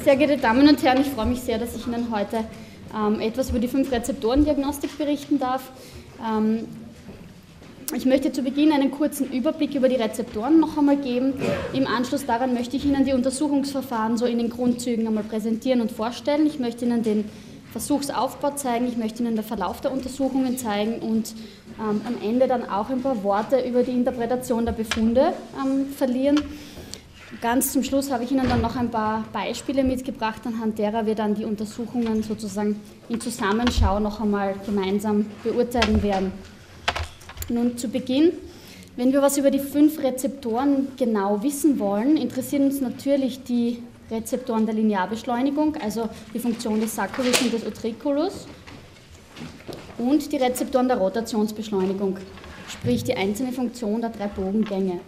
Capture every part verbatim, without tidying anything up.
Sehr geehrte Damen und Herren, ich freue mich sehr, dass ich Ihnen heute ähm, etwas über die fünf Rezeptorendiagnostik berichten darf. Ähm, ich möchte zu Beginn einen kurzen Überblick über die Rezeptoren noch einmal geben. Im Anschluss daran möchte ich Ihnen die Untersuchungsverfahren so in den Grundzügen einmal präsentieren und vorstellen. Ich möchte Ihnen den Versuchsaufbau zeigen, ich möchte Ihnen den Verlauf der Untersuchungen zeigen und ähm, am Ende dann auch ein paar Worte über die Interpretation der Befunde ähm, verlieren. Ganz zum Schluss habe ich Ihnen dann noch ein paar Beispiele mitgebracht, anhand derer wir dann die Untersuchungen sozusagen in Zusammenschau noch einmal gemeinsam beurteilen werden. Nun zu Beginn, wenn wir was über die fünf Rezeptoren genau wissen wollen, interessieren uns natürlich die Rezeptoren der Linearbeschleunigung, also die Funktion des Sacculus und des Utriculus, und die Rezeptoren der Rotationsbeschleunigung, sprich die einzelne Funktion der drei Bogengänge.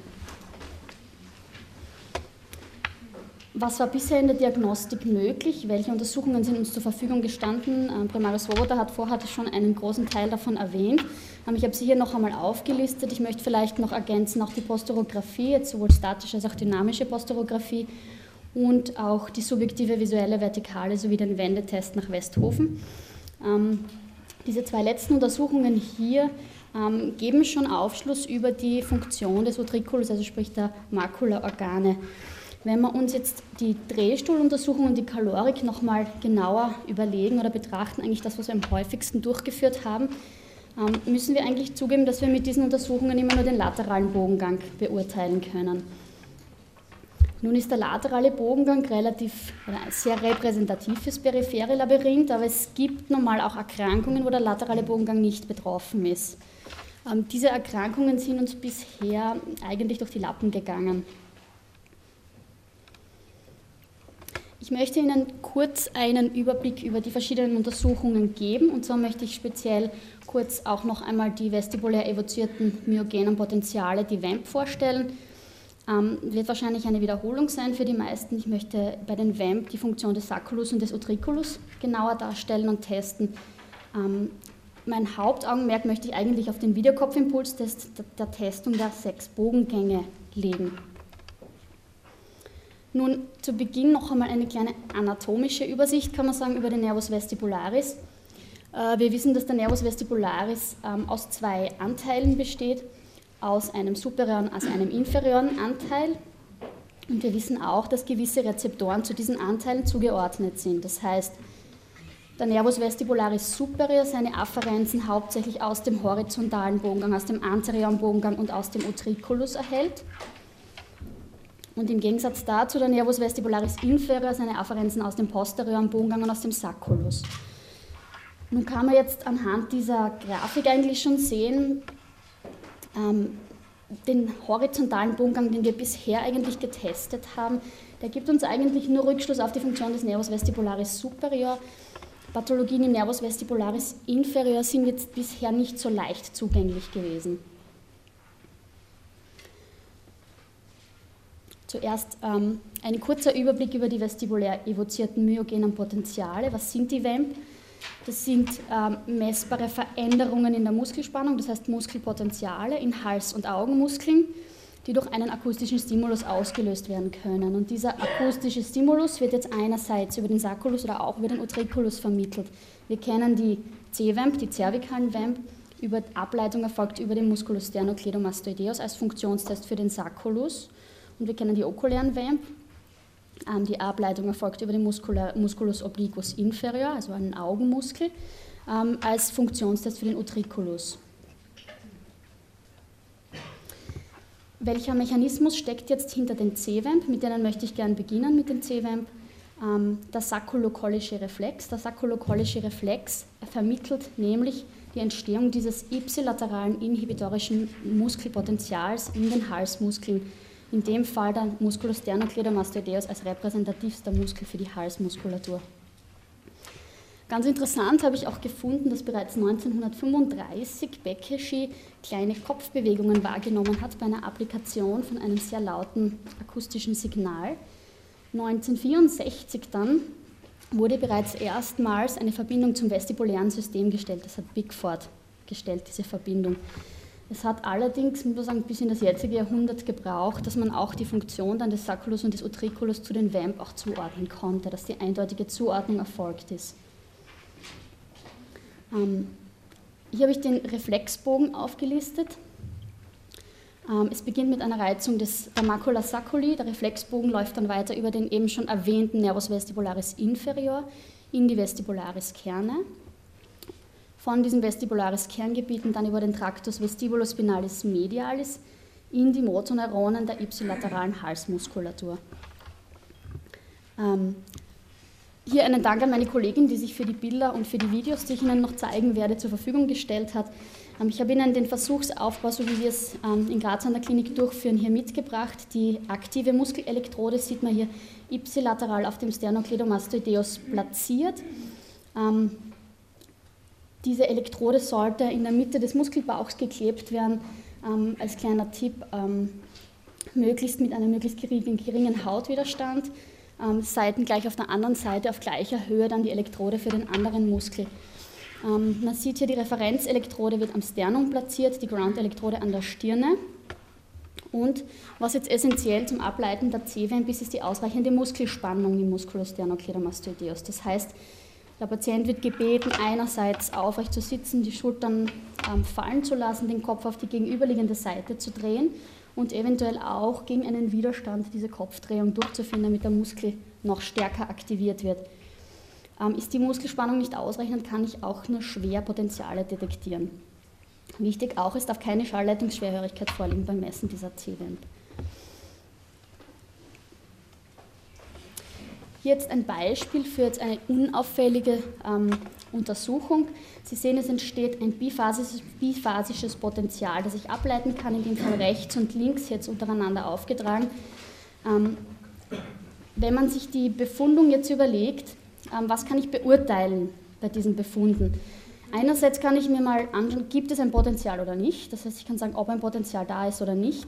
Was war bisher in der Diagnostik möglich? Welche Untersuchungen sind uns zur Verfügung gestanden? Primaris Svoboda hat vorher schon einen großen Teil davon erwähnt. Ich habe sie hier noch einmal aufgelistet. Ich möchte vielleicht noch ergänzen, auch die Posturographie, jetzt sowohl statische als auch dynamische Posturographie und auch die subjektive visuelle Vertikale sowie den Wendetest nach Westhofen. Ähm, diese zwei letzten Untersuchungen hier ähm, geben schon Aufschluss über die Funktion des Utriculus, also sprich der Makulaorgane. Wenn wir uns jetzt die Drehstuhluntersuchung und die Kalorik nochmal genauer überlegen oder betrachten, eigentlich das, was wir am häufigsten durchgeführt haben, müssen wir eigentlich zugeben, dass wir mit diesen Untersuchungen immer nur den lateralen Bogengang beurteilen können. Nun ist der laterale Bogengang relativ sehr repräsentativ fürs periphere Labyrinth, aber es gibt normal auch Erkrankungen, wo der laterale Bogengang nicht betroffen ist. Diese Erkrankungen sind uns bisher eigentlich durch die Lappen gegangen. Ich möchte Ihnen kurz einen Überblick über die verschiedenen Untersuchungen geben, und zwar möchte ich speziell kurz auch noch einmal die vestibulär evozierten myogenen Potenziale, die V A M P, vorstellen. Ähm, wird wahrscheinlich eine Wiederholung sein für die meisten. Ich möchte bei den V A M P die Funktion des Sacculus und des Utriculus genauer darstellen und testen. Ähm, mein Hauptaugenmerk möchte ich eigentlich auf den Wiederkopfimpulstest der, der Testung der sechs Bogengänge legen. Nun zu Beginn noch einmal eine kleine anatomische Übersicht, kann man sagen, über den Nervus vestibularis. Wir wissen, dass der Nervus vestibularis aus zwei Anteilen besteht, aus einem superioren als einem inferioren Anteil. Und wir wissen auch, dass gewisse Rezeptoren zu diesen Anteilen zugeordnet sind. Das heißt, der Nervus vestibularis superior seine Afferenzen hauptsächlich aus dem horizontalen Bogengang, aus dem anterioren Bogengang und aus dem Utriculus erhält. Und im Gegensatz dazu der Nervus vestibularis inferior seine Afferenzen aus dem posterioren Bogengang und aus dem Sacculus. Nun kann man jetzt anhand dieser Grafik eigentlich schon sehen, ähm, den horizontalen Bogengang, den wir bisher eigentlich getestet haben, der gibt uns eigentlich nur Rückschluss auf die Funktion des Nervus vestibularis superior. Pathologien im Nervus vestibularis inferior sind jetzt bisher nicht so leicht zugänglich gewesen. Zuerst ähm, ein kurzer Überblick über die vestibulär evozierten myogenen Potenziale. Was sind die V A M P? Das sind ähm, messbare Veränderungen in der Muskelspannung, das heißt Muskelpotenziale in Hals- und Augenmuskeln, die durch einen akustischen Stimulus ausgelöst werden können. Und dieser akustische Stimulus wird jetzt einerseits über den Sacculus oder auch über den Utriculus vermittelt. Wir kennen die C V A M P, die zervikalen V A M P, über Ableitung erfolgt über den Musculus sternocleidomastoideus als Funktionstest für den Sacculus. Und wir kennen die okulären V A M P. Ähm, die Ableitung erfolgt über den Muscular, Musculus obliquus inferior, also einen Augenmuskel, ähm, als Funktionstest für den Utriculus. Welcher Mechanismus steckt jetzt hinter den C V A M P? Mit denen möchte ich gerne beginnen, mit den C V A M P. Ähm, der sacculocollische Reflex. Der sacculocollische Reflex vermittelt nämlich die Entstehung dieses ipsilateralen inhibitorischen Muskelpotenzials in den Halsmuskeln. In dem Fall der Musculus sternocleidomastoideus als repräsentativster Muskel für die Halsmuskulatur. Ganz interessant habe ich auch gefunden, dass bereits neunzehnhundertfünfunddreißig Bekeschi kleine Kopfbewegungen wahrgenommen hat bei einer Applikation von einem sehr lauten akustischen Signal. neunzehnhundertvierundsechzig dann wurde bereits erstmals eine Verbindung zum vestibulären System gestellt. Das hat Bickford gestellt, diese Verbindung. Es hat allerdings, muss man sagen, bis in das jetzige Jahrhundert gebraucht, dass man auch die Funktion dann des Sacculus und des Utriculus zu den Vamp auch zuordnen konnte, dass die eindeutige Zuordnung erfolgt ist. Ähm, hier habe ich den Reflexbogen aufgelistet. Ähm, es beginnt mit einer Reizung des, der Macula sacculi. Der Reflexbogen läuft dann weiter über den eben schon erwähnten Nervus vestibularis inferior in die Vestibularis Kerne. Von diesem Vestibularis Kerngebieten dann über den Tractus vestibulospinalis medialis in die Motoneuronen der ipsilateralen Halsmuskulatur. Ähm, hier einen Dank an meine Kollegin, die sich für die Bilder und für die Videos, die ich Ihnen noch zeigen werde, zur Verfügung gestellt hat. Ähm, ich habe Ihnen den Versuchsaufbau, so wie wir es ähm, in Graz an der Klinik durchführen, hier mitgebracht. Die aktive Muskelelektrode sieht man hier ipsilateral auf dem Sternocleidomastoideus platziert. Ähm, Diese Elektrode sollte in der Mitte des Muskelbauchs geklebt werden, ähm, als kleiner Tipp, ähm, möglichst mit einem möglichst geringen, geringen Hautwiderstand, ähm, Seiten gleich auf der anderen Seite auf gleicher Höhe dann die Elektrode für den anderen Muskel. Ähm, man sieht hier, die Referenzelektrode wird am Sternum platziert, die Ground-Elektrode an der Stirne. Und was jetzt essentiell zum Ableiten der C-Vamp ist, ist die ausreichende Muskelspannung im Musculus sternocleidomastoideus. Das heißt, der Patient wird gebeten, einerseits aufrecht zu sitzen, die Schultern ähm, fallen zu lassen, den Kopf auf die gegenüberliegende Seite zu drehen und eventuell auch gegen einen Widerstand diese Kopfdrehung durchzuführen, damit der Muskel noch stärker aktiviert wird. Ähm, ist die Muskelspannung nicht ausreichend, kann ich auch nur schwer Potentiale detektieren. Wichtig auch, es darf keine Schallleitungsschwerhörigkeit vorliegen beim Messen dieser C-Vamp. Hier jetzt ein Beispiel für jetzt eine unauffällige ähm, Untersuchung. Sie sehen, es entsteht ein biphasisches, biphasisches Potential, das ich ableiten kann, in dem Fall rechts und links, jetzt untereinander aufgetragen. Ähm, wenn man sich die Befundung jetzt überlegt, ähm, was kann ich beurteilen bei diesen Befunden? Einerseits kann ich mir mal anschauen, gibt es ein Potenzial oder nicht? Das heißt, ich kann sagen, ob ein Potenzial da ist oder nicht.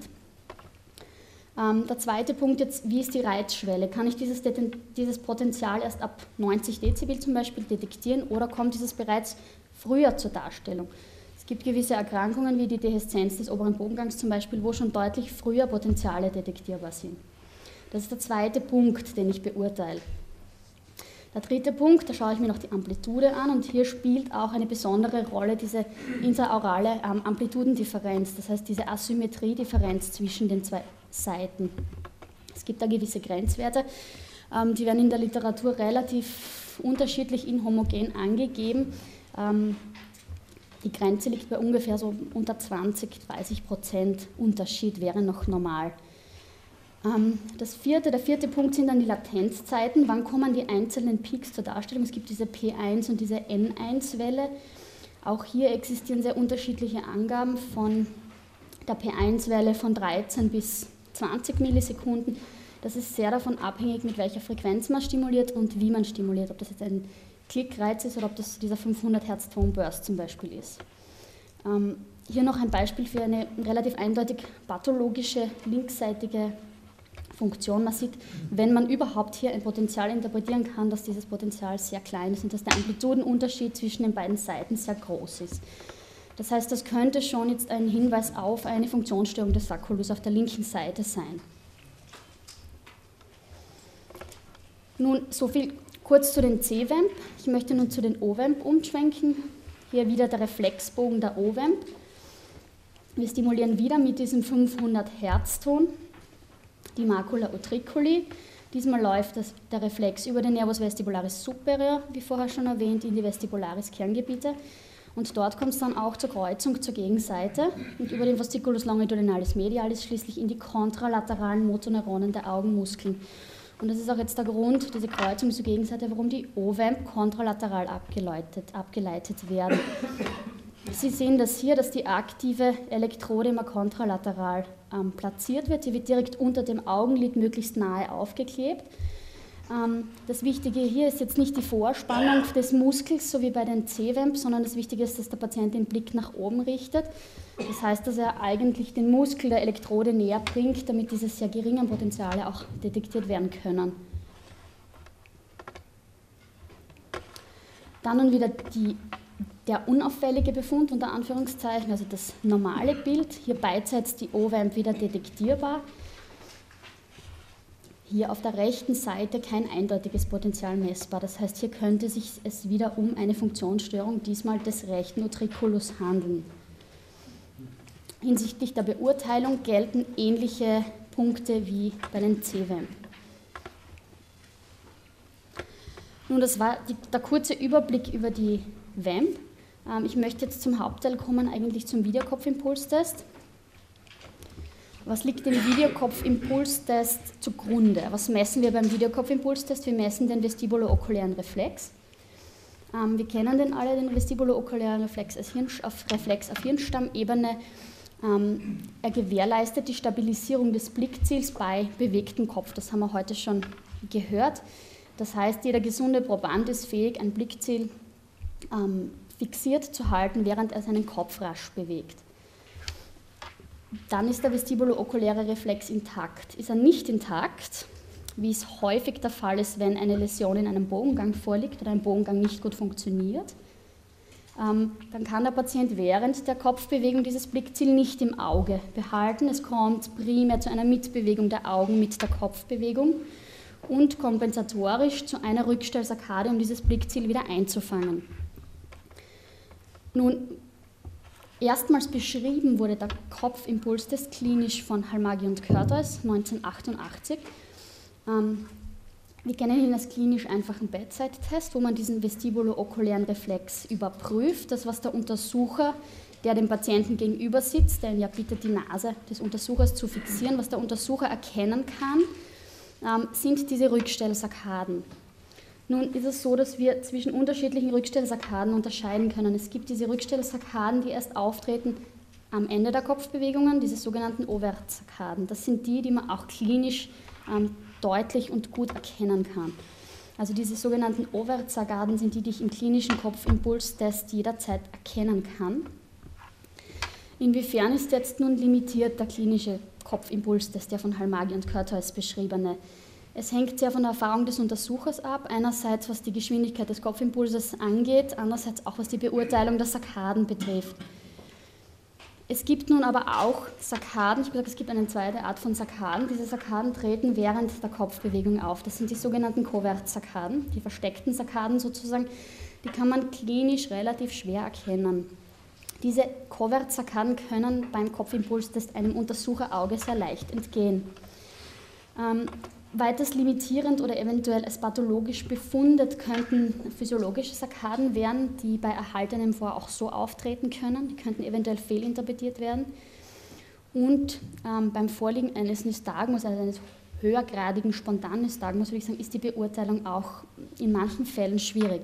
Ähm, der zweite Punkt jetzt, wie ist die Reizschwelle? Kann ich dieses, dieses Potenzial erst ab neunzig Dezibel zum Beispiel detektieren oder kommt dieses bereits früher zur Darstellung? Es gibt gewisse Erkrankungen wie die Deheszenz des oberen Bogengangs zum Beispiel, wo schon deutlich früher Potenziale detektierbar sind. Das ist der zweite Punkt, den ich beurteile. Der dritte Punkt, da schaue ich mir noch die Amplitude an und hier spielt auch eine besondere Rolle diese intraaurale ähm, Amplitudendifferenz, das heißt diese Asymmetriedifferenz zwischen den zwei Seiten. Es gibt da gewisse Grenzwerte, ähm, die werden in der Literatur relativ unterschiedlich inhomogen angegeben. Ähm, die Grenze liegt bei ungefähr so unter zwanzig, dreißig Prozent Unterschied, wäre noch normal. Das vierte, der vierte Punkt sind dann die Latenzzeiten. Wann kommen die einzelnen Peaks zur Darstellung? Es gibt diese P eins und diese N eins Welle. Auch hier existieren sehr unterschiedliche Angaben von der P eins Welle von dreizehn bis zwanzig Millisekunden. Das ist sehr davon abhängig, mit welcher Frequenz man stimuliert und wie man stimuliert. Ob das jetzt ein Klickreiz ist oder ob das dieser fünfhundert Hertz Tone Burst zum Beispiel ist. Ähm, hier noch ein Beispiel für eine relativ eindeutig pathologische linksseitige Funktion. Man sieht, wenn man überhaupt hier ein Potenzial interpretieren kann, dass dieses Potenzial sehr klein ist und dass der Amplitudenunterschied zwischen den beiden Seiten sehr groß ist. Das heißt, das könnte schon jetzt ein Hinweis auf eine Funktionsstörung des Sacculus auf der linken Seite sein. Nun, so viel kurz zu den C-Vamp. Ich möchte nun zu den O-Vamp umschwenken. Hier wieder der Reflexbogen der O-Vamp. Wir stimulieren wieder mit diesem fünfhundert Hertz Ton die Macula utriculi. Diesmal läuft das, der Reflex über den Nervus vestibularis superior, wie vorher schon erwähnt, in die Vestibularis Kerngebiete. Und dort kommt es dann auch zur Kreuzung zur Gegenseite und über den Fasciculus longitudinalis medialis schließlich in die kontralateralen Motoneuronen der Augenmuskeln. Und das ist auch jetzt der Grund, diese Kreuzung zur Gegenseite, warum die O-Vamp kontralateral abgeleitet, abgeleitet werden. Sie sehen das hier, dass die aktive Elektrode immer kontralateral ähm, platziert wird. Sie wird direkt unter dem Augenlid möglichst nahe aufgeklebt. Ähm, das Wichtige hier ist jetzt nicht die Vorspannung des Muskels, so wie bei den C-Vamp, sondern das Wichtige ist, dass der Patient den Blick nach oben richtet. Das heißt, dass er eigentlich den Muskel der Elektrode näher bringt, damit diese sehr geringen Potenziale auch detektiert werden können. Dann nun wieder die der unauffällige Befund unter Anführungszeichen, also das normale Bild, hier beidseits die O-Vamp wieder detektierbar. Hier auf der rechten Seite kein eindeutiges Potential messbar, das heißt, hier könnte sich es wieder um eine Funktionsstörung, diesmal des rechten Utriculus, handeln. Hinsichtlich der Beurteilung gelten ähnliche Punkte wie bei den C-Vamp. Nun, das war die, der kurze Überblick über die Vamp. Ähm, ich möchte jetzt zum Hauptteil kommen, eigentlich zum Videokopfimpulstest. Was liegt dem Videokopfimpulstest zugrunde? Was messen wir beim Videokopfimpulstest? Wir messen den vestibulo-okulären Reflex. Ähm, wir kennen den alle, den vestibulo-okulären Reflex als Hirn, auf, Reflex auf Hirnstammebene. Ähm, er gewährleistet die Stabilisierung des Blickziels bei bewegtem Kopf. Das haben wir heute schon gehört. Das heißt, jeder gesunde Proband ist fähig, ein Blickziel ähm, fixiert zu halten, während er seinen Kopf rasch bewegt. Dann ist der vestibulo-okuläre Reflex intakt. Ist er nicht intakt, wie es häufig der Fall ist, wenn eine Läsion in einem Bogengang vorliegt oder ein Bogengang nicht gut funktioniert, ähm, dann kann der Patient während der Kopfbewegung dieses Blickziel nicht im Auge behalten. Es kommt primär zu einer Mitbewegung der Augen mit der Kopfbewegung und kompensatorisch zu einer Rückstellsakkade, um dieses Blickziel wieder einzufangen. Nun, erstmals beschrieben wurde der Kopfimpulstest klinisch von Halmagyi und Curtis neunzehnhundertachtundachtzig. Ähm, wir kennen ihn als klinisch einfachen Bedside-Test, wo man diesen vestibulo-okulären Reflex überprüft. Das, was der Untersucher, der dem Patienten gegenüber sitzt, der ihn ja bittet, die Nase des Untersuchers zu fixieren, was der Untersucher erkennen kann, ähm, sind diese Rückstellsarkaden. Nun ist es so, dass wir zwischen unterschiedlichen Rückstellsarkaden unterscheiden können. Es gibt diese Rückstellsarkaden, die erst auftreten am Ende der Kopfbewegungen, diese sogenannten Overtsarkaden. Das sind die, die man auch klinisch ähm, deutlich und gut erkennen kann. Also diese sogenannten Overtsarkaden sind die, die ich im klinischen Kopfimpulstest jederzeit erkennen kann. Inwiefern ist jetzt nun limitiert der klinische Kopfimpulstest, der von Halmagyi und Curtis beschriebene? Es hängt sehr von der Erfahrung des Untersuchers ab, einerseits was die Geschwindigkeit des Kopfimpulses angeht, andererseits auch was die Beurteilung der Sarkaden betrifft. Es gibt nun aber auch Sarkaden, ich habe gesagt, es gibt eine zweite Art von Sarkaden. Diese Sarkaden treten während der Kopfbewegung auf. Das sind die sogenannten Covert-Sarkaden, die versteckten Sarkaden sozusagen. Die kann man klinisch relativ schwer erkennen. Diese Covert-Sarkaden können beim Kopfimpulstest einem Untersucherauge sehr leicht entgehen. Ähm, Weiters limitierend oder eventuell als pathologisch befundet könnten physiologische Sarkaden werden, die bei erhaltenem Vor auch so auftreten können. Die könnten eventuell fehlinterpretiert werden. Und ähm, beim Vorliegen eines Nystagmus, also eines höhergradigen spontanen Nystagmus, würde ich sagen, ist die Beurteilung auch in manchen Fällen schwierig.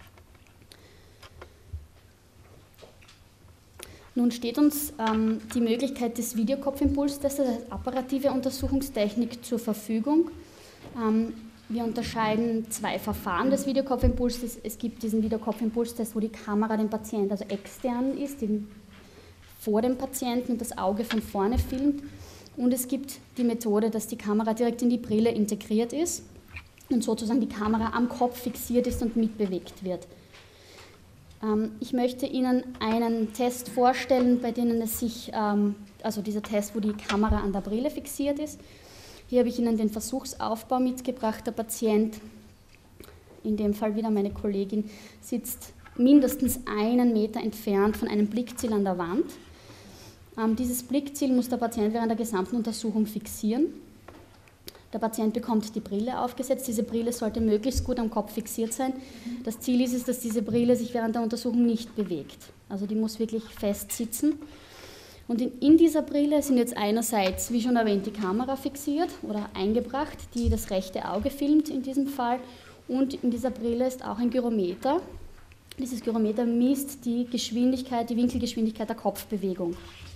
Nun steht uns ähm, die Möglichkeit des Videokopfimpulstests als apparative Untersuchungstechnik zur Verfügung. Ähm, wir unterscheiden zwei Verfahren des Videokopfimpulstests. Es gibt diesen Videokopfimpulstest, wo die Kamera dem Patienten, also extern ist, vor dem Patienten und das Auge von vorne filmt. Und es gibt die Methode, dass die Kamera direkt in die Brille integriert ist und sozusagen die Kamera am Kopf fixiert ist und mitbewegt wird. Ich möchte Ihnen einen Test vorstellen, bei dem es sich, also dieser Test, wo die Kamera an der Brille fixiert ist. Hier habe ich Ihnen den Versuchsaufbau mitgebracht. Der Patient, in dem Fall wieder meine Kollegin, sitzt mindestens einen Meter entfernt von einem Blickziel an der Wand. Dieses Blickziel muss der Patient während der gesamten Untersuchung fixieren. Der Patient bekommt die Brille aufgesetzt. Diese Brille sollte möglichst gut am Kopf fixiert sein. Das Ziel ist es, dass diese Brille sich während der Untersuchung nicht bewegt. Also die muss wirklich fest sitzen. Und in, in dieser Brille sind jetzt einerseits, wie schon erwähnt, die Kamera fixiert oder eingebracht, die das rechte Auge filmt in diesem Fall. Und in dieser Brille ist auch ein Gyrometer. Dieses Gyrometer misst die Geschwindigkeit, die Winkelgeschwindigkeit der Kopfbewegung.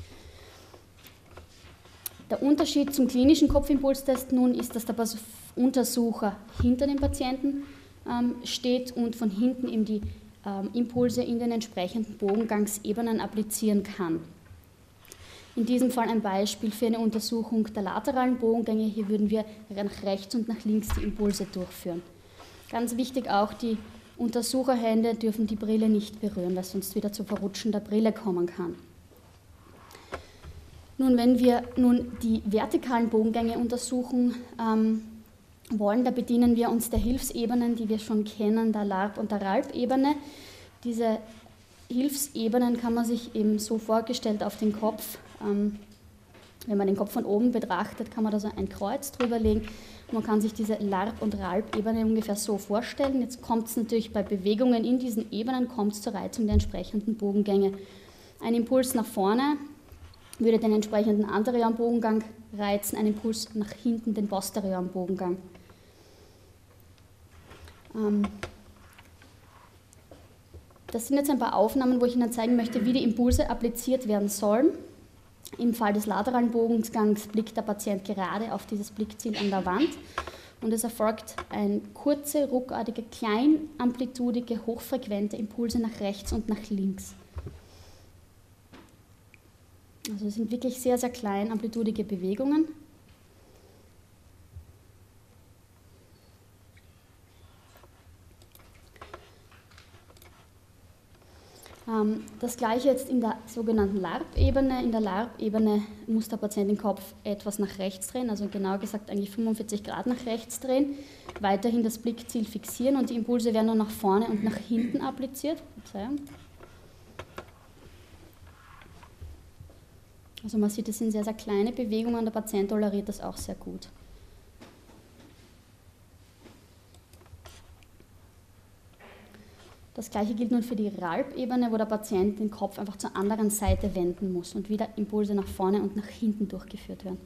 Der Unterschied zum klinischen Kopfimpulstest nun ist, dass der Untersucher hinter dem Patienten ähm, steht und von hinten eben die ähm, Impulse in den entsprechenden Bogengangsebenen applizieren kann. In diesem Fall ein Beispiel für eine Untersuchung der lateralen Bogengänge. Hier würden wir nach rechts und nach links die Impulse durchführen. Ganz wichtig auch die Untersucherhände dürfen die Brille nicht berühren, weil sonst wieder zu Verrutschen der Brille kommen kann. Nun, wenn wir nun die vertikalen Bogengänge untersuchen ähm, wollen, da bedienen wir uns der Hilfsebenen, die wir schon kennen, der Larp- und der Ralp-Ebene. Diese Hilfsebenen kann man sich eben so vorgestellt auf den Kopf. Ähm, wenn man den Kopf von oben betrachtet, kann man da so ein Kreuz drüber legen. Man kann sich diese Larp- und Ralp-Ebene ungefähr so vorstellen. Jetzt kommt es natürlich bei Bewegungen in diesen Ebenen kommt es zur Reizung der entsprechenden Bogengänge. Ein Impuls nach vorne würde den entsprechenden anterioren Bogengang reizen, ein Impuls nach hinten den posterioren Bogengang. Ähm das sind jetzt ein paar Aufnahmen, wo ich Ihnen zeigen möchte, wie die Impulse appliziert werden sollen. Im Fall des lateralen Bogengangs blickt der Patient gerade auf dieses Blickziel an der Wand und es erfolgt ein kurze, ruckartige, kleinamplitudige, hochfrequente Impulse nach rechts und nach links. Also es sind wirklich sehr, sehr kleinamplitudige Bewegungen. Das gleiche jetzt in der sogenannten Larp-Ebene. In der Larp-Ebene muss der Patient den Kopf etwas nach rechts drehen, also genauer gesagt eigentlich fünfundvierzig Grad nach rechts drehen, weiterhin das Blickziel fixieren und die Impulse werden nur nach vorne und nach hinten appliziert. Also man sieht, das sind sehr, sehr kleine Bewegungen, der Patient toleriert das auch sehr gut. Das gleiche gilt nun für die Ralp-Ebene, wo der Patient den Kopf einfach zur anderen Seite wenden muss und wieder Impulse nach vorne und nach hinten durchgeführt werden.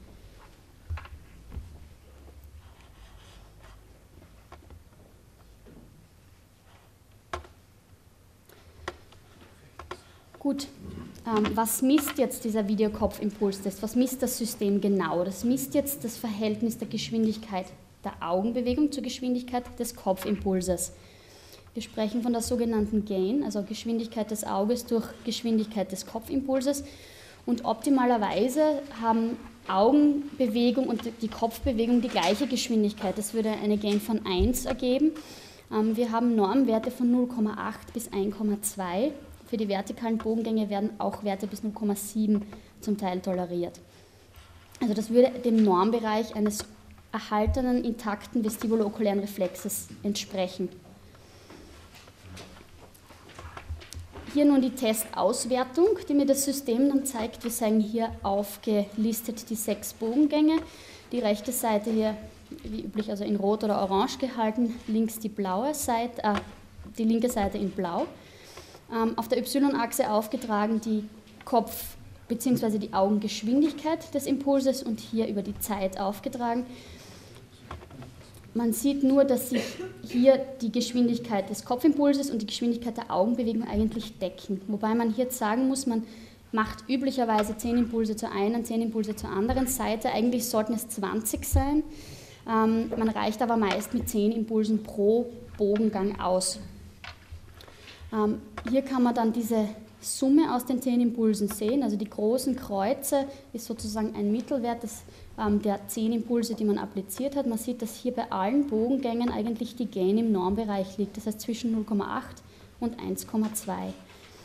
Gut, ähm, was misst jetzt dieser Videokopf-Impulstest? Was misst das System genau? Das misst jetzt das Verhältnis der Geschwindigkeit der Augenbewegung zur Geschwindigkeit des Kopfimpulses. Wir sprechen von der sogenannten Gain, also Geschwindigkeit des Auges durch Geschwindigkeit des Kopfimpulses. Und optimalerweise haben Augenbewegung und die Kopfbewegung die gleiche Geschwindigkeit. Das würde eine Gain von eins ergeben. Wir haben Normwerte von null Komma acht bis eins Komma zwei. Für die vertikalen Bogengänge werden auch Werte bis null Komma sieben zum Teil toleriert. Also das würde dem Normbereich eines erhaltenen, intakten vestibulo-okulären Reflexes entsprechen. Hier nun die Testauswertung, die mir das System dann zeigt. Wir zeigen hier aufgelistet die sechs Bogengänge. Die rechte Seite hier, wie üblich, also in Rot oder Orange gehalten, links die blaue Seite, äh, die linke Seite in Blau. Ähm, auf der Y-Achse aufgetragen die Kopf- bzw. die Augengeschwindigkeit des Impulses und hier über die Zeit aufgetragen. Man sieht nur, dass sich hier die Geschwindigkeit des Kopfimpulses und die Geschwindigkeit der Augenbewegung eigentlich decken. Wobei man hier sagen muss, man macht üblicherweise zehn Impulse zur einen, zehn Impulse zur anderen Seite. Eigentlich sollten es zwanzig sein. Ähm, man reicht aber meist mit zehn Impulsen pro Bogengang aus. Ähm, hier kann man dann diese Summe aus den zehn Impulsen sehen. Also die großen Kreuze ist sozusagen ein Mittelwert des, ähm, der zehn Impulse, die man appliziert hat. Man sieht, dass hier bei allen Bogengängen eigentlich die Gain im Normbereich liegt, das heißt zwischen null Komma acht und eins Komma zwei.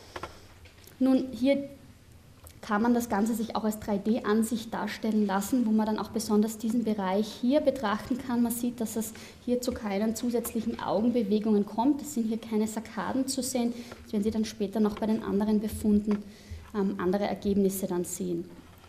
Nun, hier kann man das Ganze sich auch als drei D-Ansicht darstellen lassen, wo man dann auch besonders diesen Bereich hier betrachten kann. Man sieht, dass es hier zu keinen zusätzlichen Augenbewegungen kommt. Es sind hier keine Saskaden zu sehen. Das werden Sie dann später noch bei den anderen Befunden ähm, andere Ergebnisse dann sehen.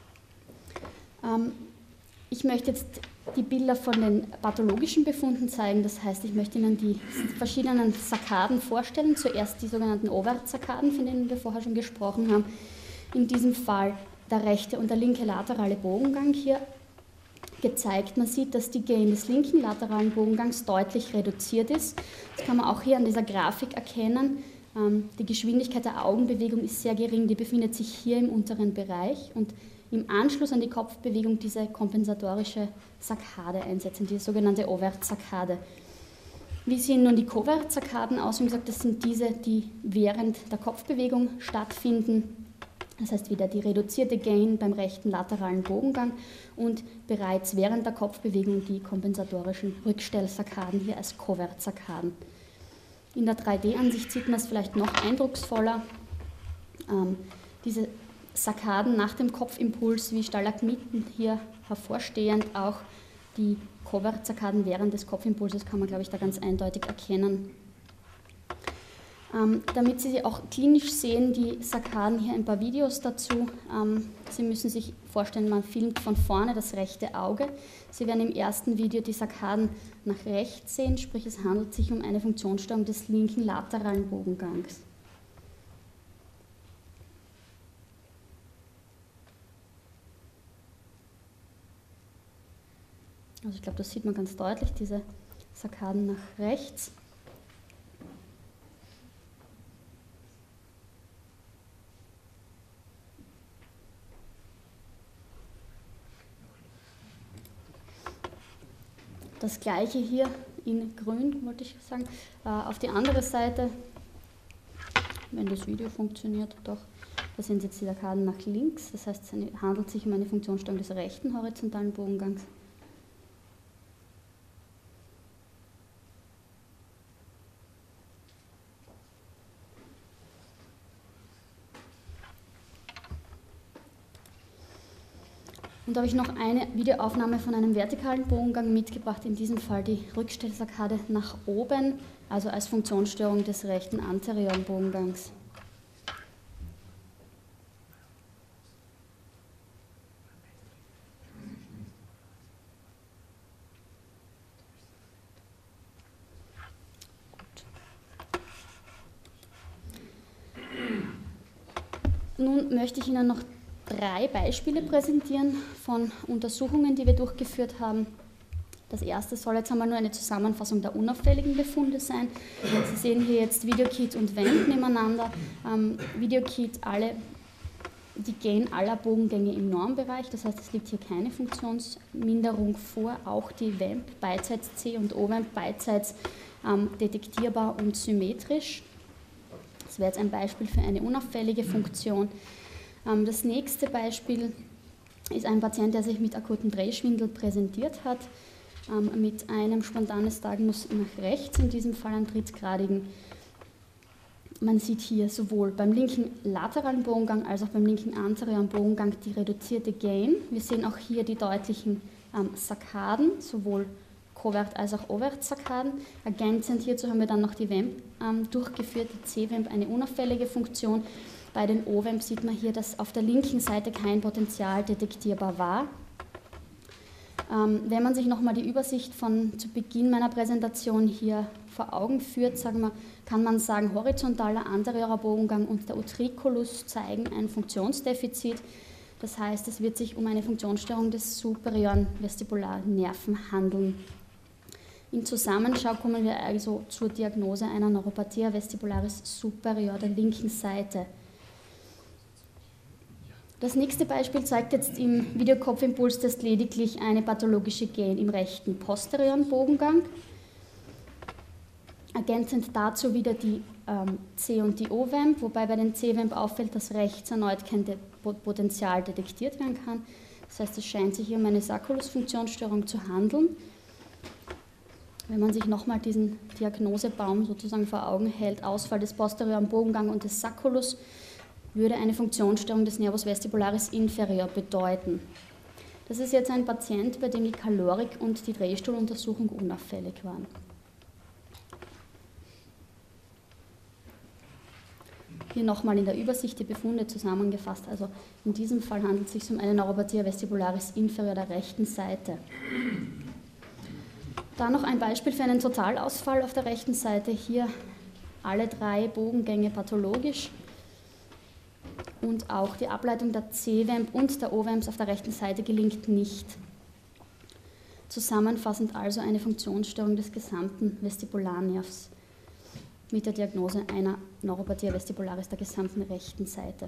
Ähm, ich möchte jetzt die Bilder von den pathologischen Befunden zeigen. Das heißt, ich möchte Ihnen die verschiedenen Sakaden vorstellen. Zuerst die sogenannten Overt-Sakaden, von denen wir vorher schon gesprochen haben. In diesem Fall der rechte und der linke laterale Bogengang hier gezeigt. Man sieht, dass die Gain des linken lateralen Bogengangs deutlich reduziert ist. Das kann man auch hier an dieser Grafik erkennen. Die Geschwindigkeit der Augenbewegung ist sehr gering, die befindet sich hier im unteren Bereich und im Anschluss an die Kopfbewegung diese kompensatorische Saccade einsetzen, die sogenannte Overt-Saccade. Wie sehen nun die Covert-Saccaden aus? Wie gesagt, das sind diese, die während der Kopfbewegung stattfinden. Das heißt wieder die reduzierte Gain beim rechten lateralen Bogengang und bereits während der Kopfbewegung die kompensatorischen Rückstellsaccaden hier als Covert-Saccaden. In der drei D-Ansicht sieht man es vielleicht noch eindrucksvoller. Ähm, diese Saskaden nach dem Kopfimpuls wie Stalagmiten hier hervorstehend, auch die Covert-Saskaden während des Kopfimpulses kann man, glaube ich, da ganz eindeutig erkennen. Ähm, damit Sie sie auch klinisch sehen, die Saskaden, hier ein paar Videos dazu. Ähm, Sie müssen sich vorstellen, man filmt von vorne das rechte Auge. Sie werden im ersten Video die Saskaden nach rechts sehen, sprich es handelt sich um eine Funktionsstörung des linken lateralen Bogengangs. Also ich glaube, das sieht man ganz deutlich, diese Saskaden nach rechts. Das gleiche hier in grün, wollte ich sagen, auf die andere Seite, wenn das Video funktioniert, doch, da sind jetzt die Saskaden nach links, das heißt, es handelt sich um eine Funktionsstörung des rechten horizontalen Bogengangs. Und da habe ich noch eine Videoaufnahme von einem vertikalen Bogengang mitgebracht, in diesem Fall die Rückstellsakkade nach oben, also als Funktionsstörung des rechten anterioren Bogengangs. Nun möchte ich Ihnen noch drei Beispiele präsentieren von Untersuchungen, die wir durchgeführt haben. Das erste soll jetzt einmal nur eine Zusammenfassung der unauffälligen Befunde sein. Sie sehen hier jetzt Videokit und Vamp nebeneinander. Ähm, Videokit, alle, die Gain aller Bogengänge im Normbereich, das heißt, es liegt hier keine Funktionsminderung vor. Auch die Vamp beidseits C und O-Vamp beidseits ähm, detektierbar und symmetrisch. Das wäre jetzt ein Beispiel für eine unauffällige Funktion. Das nächste Beispiel ist ein Patient, der sich mit akutem Drehschwindel präsentiert hat, mit einem spontanen Nystagmus nach rechts, in diesem Fall einen drittgradigen. Man sieht hier sowohl beim linken lateralen Bogengang als auch beim linken anterioren Bogengang die reduzierte Gain. Wir sehen auch hier die deutlichen ähm, Saskaden, sowohl Covert als auch Overt-Sakkaden. Ergänzend hierzu haben wir dann noch die Vamp ähm, durchgeführt, die C-Vamp, eine unauffällige Funktion. Bei den O-Vamp sieht man hier, dass auf der linken Seite kein Potenzial detektierbar war. Ähm, wenn man sich nochmal die Übersicht von zu Beginn meiner Präsentation hier vor Augen führt, sagen wir, kann man sagen, horizontaler anteriorer Bogengang und der Utriculus zeigen ein Funktionsdefizit. Das heißt, es wird sich um eine Funktionsstörung des superioren Vestibularnerven handeln. In Zusammenschau kommen wir also zur Diagnose einer Neuropathia vestibularis superior der linken Seite. Das nächste Beispiel zeigt jetzt im Videokopfimpulstest lediglich eine pathologische Gain im rechten posterioren Bogengang. Ergänzend dazu wieder die ähm, C- und die O-Vamp, wobei bei den C-Vamp auffällt, dass rechts erneut kein De- Potenzial detektiert werden kann. Das heißt, es scheint sich hier um eine Sacculus-Funktionsstörung zu handeln. Wenn man sich nochmal diesen Diagnosebaum sozusagen vor Augen hält, Ausfall des posterioren Bogengangs und des Sacculus, würde eine Funktionsstörung des Nervus vestibularis inferior bedeuten. Das ist jetzt ein Patient, bei dem die Kalorik und die Drehstuhluntersuchung unauffällig waren. Hier nochmal in der Übersicht die Befunde zusammengefasst. Also in diesem Fall handelt es sich um eine Neuropathia vestibularis inferior der rechten Seite. Dann noch ein Beispiel für einen Totalausfall auf der rechten Seite. Hier alle drei Bogengänge pathologisch. Und auch die Ableitung der C-Vamp und der O-Vamps auf der rechten Seite gelingt nicht. Zusammenfassend also eine Funktionsstörung des gesamten Vestibularnervs mit der Diagnose einer Neuropathia vestibularis der gesamten rechten Seite.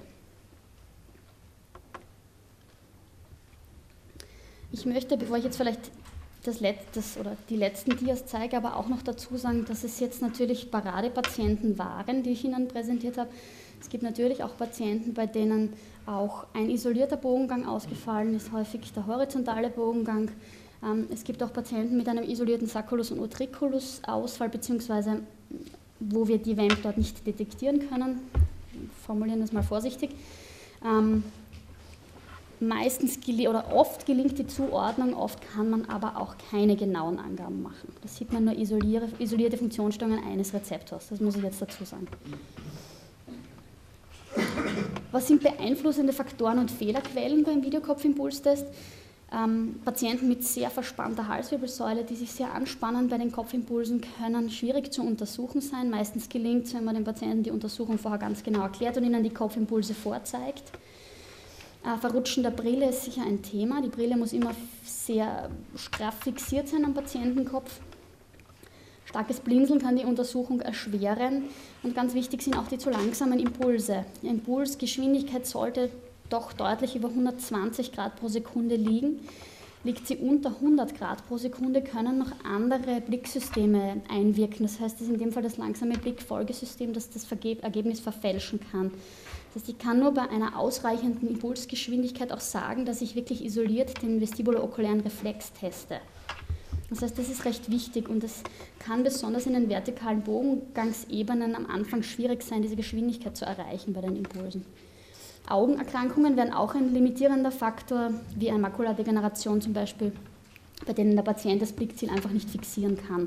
Ich möchte, bevor ich jetzt vielleicht das letztes oder die letzten Dias zeige, aber auch noch dazu sagen, dass es jetzt natürlich Paradepatienten waren, die ich Ihnen präsentiert habe. Es gibt natürlich auch Patienten, bei denen auch ein isolierter Bogengang ausgefallen ist, häufig der horizontale Bogengang. Es gibt auch Patienten mit einem isolierten Sacculus- und Utriculus-Ausfall, beziehungsweise wo wir die W A M P dort nicht detektieren können. Formulieren das mal vorsichtig. Ähm, meistens oder oft gelingt die Zuordnung, oft kann man aber auch keine genauen Angaben machen. Das sieht man nur isolierte, isolierte Funktionsstörungen eines Rezeptors, das muss ich jetzt dazu sagen. Was sind beeinflussende Faktoren und Fehlerquellen beim Videokopfimpulstest? Ähm, Patienten mit sehr verspannter Halswirbelsäule, die sich sehr anspannen bei den Kopfimpulsen, können schwierig zu untersuchen sein. Meistens gelingt es, wenn man den Patienten die Untersuchung vorher ganz genau erklärt und ihnen die Kopfimpulse vorzeigt. Äh, Verrutschen der Brille ist sicher ein Thema. Die Brille muss immer sehr straff fixiert sein am Patientenkopf. Starkes Blinzeln kann die Untersuchung erschweren. Und ganz wichtig sind auch die zu langsamen Impulse. Die Impulsgeschwindigkeit sollte doch deutlich über hundertzwanzig Grad pro Sekunde liegen. Liegt sie unter hundert Grad pro Sekunde, können noch andere Blicksysteme einwirken. Das heißt, es ist in dem Fall das langsame Blickfolgesystem, das das Ergebnis verfälschen kann. Das heißt, ich kann nur bei einer ausreichenden Impulsgeschwindigkeit auch sagen, dass ich wirklich isoliert den vestibulo-okulären Reflex teste. Das heißt, das ist recht wichtig und es kann besonders in den vertikalen Bogengangsebenen am Anfang schwierig sein, diese Geschwindigkeit zu erreichen bei den Impulsen. Augenerkrankungen wären auch ein limitierender Faktor, wie eine Makuladegeneration zum Beispiel, bei denen der Patient das Blickziel einfach nicht fixieren kann.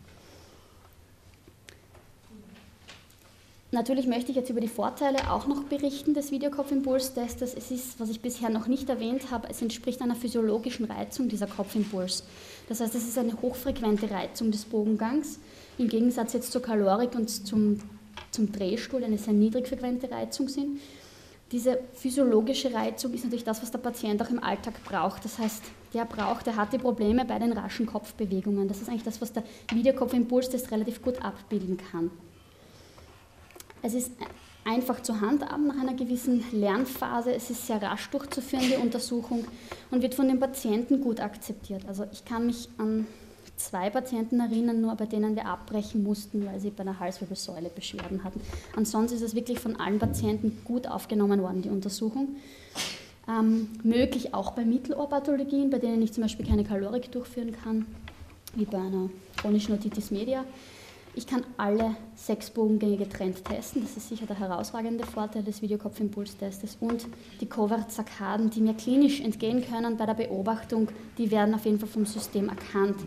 Natürlich möchte ich jetzt über die Vorteile auch noch berichten des Videokopfimpulstests. Es ist, was ich bisher noch nicht erwähnt habe, es entspricht einer physiologischen Reizung dieser Kopfimpuls. Das heißt, es ist eine hochfrequente Reizung des Bogengangs, im Gegensatz jetzt zur Kalorik und zum, zum Drehstuhl, eine sehr niedrigfrequente Reizung sind. Diese physiologische Reizung ist natürlich das, was der Patient auch im Alltag braucht. Das heißt, der braucht, der hat die Probleme bei den raschen Kopfbewegungen. Das ist eigentlich das, was der Videokopfimpulstest relativ gut abbilden kann. Es ist einfach zu handhaben nach einer gewissen Lernphase. Es ist sehr rasch durchzuführen, die Untersuchung, und wird von den Patienten gut akzeptiert. Also ich kann mich an zwei Patienten erinnern, nur bei denen wir abbrechen mussten, weil sie bei der Halswirbelsäule Beschwerden hatten. Ansonsten ist es wirklich von allen Patienten gut aufgenommen worden, die Untersuchung. Ähm, möglich auch bei Mittelohrpathologien, bei denen ich zum Beispiel keine Kalorik durchführen kann, wie bei einer chronischen Otitis media. Ich kann alle sechs Bogengänge getrennt testen, das ist sicher der herausragende Vorteil des Videokopfimpulstestes. Und die Covert-Arkaden, die mir klinisch entgehen können bei der Beobachtung, die werden auf jeden Fall vom System erkannt.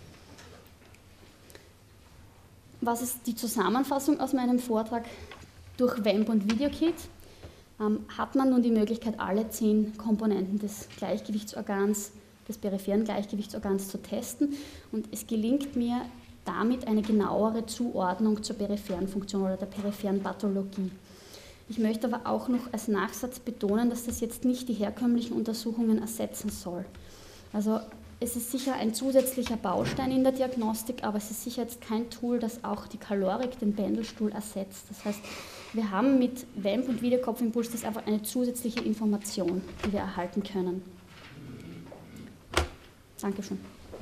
Was ist die Zusammenfassung aus meinem Vortrag? Durch W A M P und VideoKit ähm, hat man nun die Möglichkeit, alle zehn Komponenten des Gleichgewichtsorgans, des peripheren Gleichgewichtsorgans zu testen, und es gelingt mir damit eine genauere Zuordnung zur peripheren Funktion oder der peripheren Pathologie. Ich möchte aber auch noch als Nachsatz betonen, dass das jetzt nicht die herkömmlichen Untersuchungen ersetzen soll. Also es ist sicher ein zusätzlicher Baustein in der Diagnostik, aber es ist sicher jetzt kein Tool, das auch die Kalorik, den Pendelstuhl, ersetzt. Das heißt, wir haben mit W A M P und Videokopfimpuls das einfach eine zusätzliche Information, die wir erhalten können. Dankeschön.